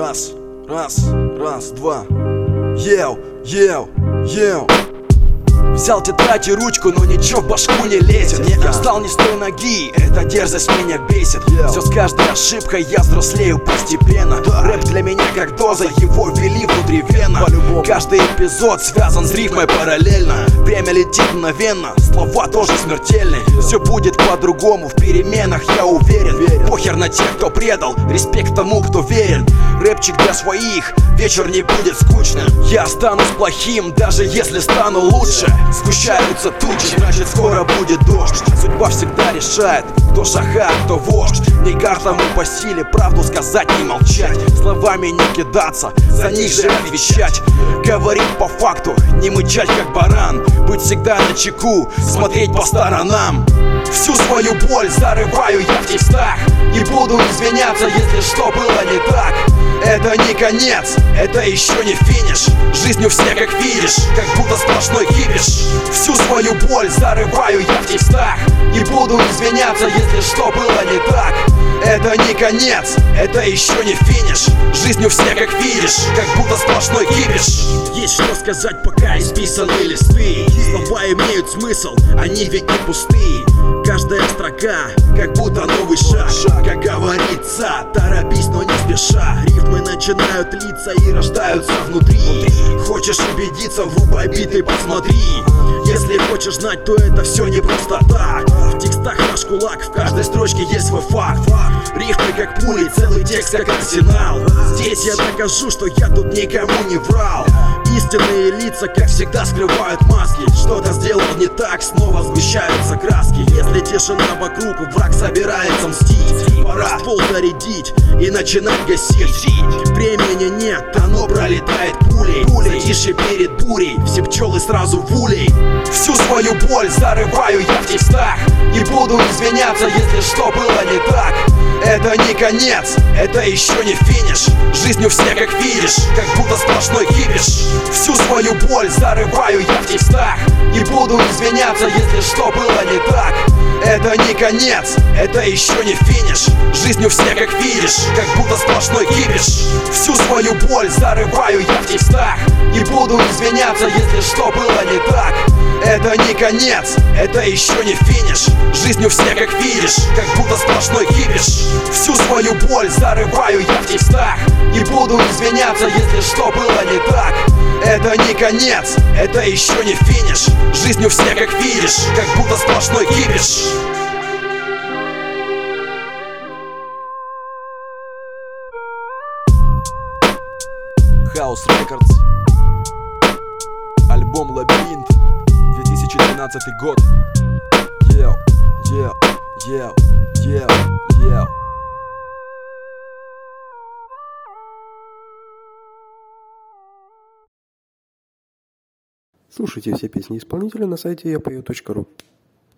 Раз, два. Ел. Взял тетрадь и ручку, но ничего в башку не лезет. Я встал не с той ноги, эта дерзость меня бесит. Все с каждой ошибкой я взрослею постепенно. Рэп для меня как доза, его ввели внутривенно. Каждый эпизод связан с рифмой параллельно. Время летит мгновенно, слова тоже смертельны. Все будет по-другому, в переменах я уверен. Похер на тех, кто предал, респект тому, кто верен. Рэпчик для своих, вечер не будет скучным. Я останусь плохим, даже если стану лучше. Сгущаются тучи, значит скоро будет дождь. Судьба всегда решает, кто шаха, кто вождь. Не каждому по силе правду сказать, не молчать. Словами не кидаться, за них же отвечать. Говорить по факту, не мычать как баран. Быть всегда начеку, смотреть по сторонам. Всю свою боль зарываю я в текстах. Не буду извиняться, если что было не так. Это не конец, это еще не финиш. Жизнь у всех как видишь, как будто сплошной кипиш. Всю свою боль зарываю я в текстах. Не буду извиняться, если что было не так. Это не конец, это еще не финиш. Жизнь у всех как видишь, как будто сплошной кипиш. Есть что сказать, пока исписаны листы. Слова имеют смысл, они ведь не пустые. Каждая строка, как будто новый шаг. Как говорится, торопись, но не спеша. Рифмы начинают литься и рождаются внутри. Хочешь убедиться, врубай бит и посмотри. Если хочешь знать, то это все не просто так. В текстах наш кулак, в каждой строчке есть свой факт. Рифмы как пули, целый текст как арсенал. Здесь я докажу, что я тут никому не врал. Истинные лица, как всегда, скрывают маски. Что-то сделал не так, снова сгущаются краски. Если тишина вокруг, враг собирается мстить. Пора ствол зарядить и начинать гасить. Времени нет, оно пролетает пулей. Затишье перед бурей, все пчелы сразу в улей. Всю свою боль зарываю я в текстах. Не буду извиняться, если что было не так. Это не конец, это еще не финиш. Жизнь у всех как видишь, как будто сплошной кипиш. Всю свою боль зарываю я в текстах. Не буду извиняться, если что было не так. Это не конец, это еще не финиш. Жизнь у всех как видишь, как будто сплошной кипиш. Всю свою боль зарываю я в текстах. Не буду извиняться, если что было не так. Это не конец, это еще не финиш. Жизнь у всех как видишь, как будто сплошной кипиш. Всю свою боль зарываю я в текстах. Не буду извиняться, если что было не так. Это не конец, это еще не финиш. Жизнь у всех как видишь, как будто сплошной кипиш. Хаус Рекордс. Альбом Лабиринт, 2012 год. Слушайте все песни исполнителя на сайте yapою.ru.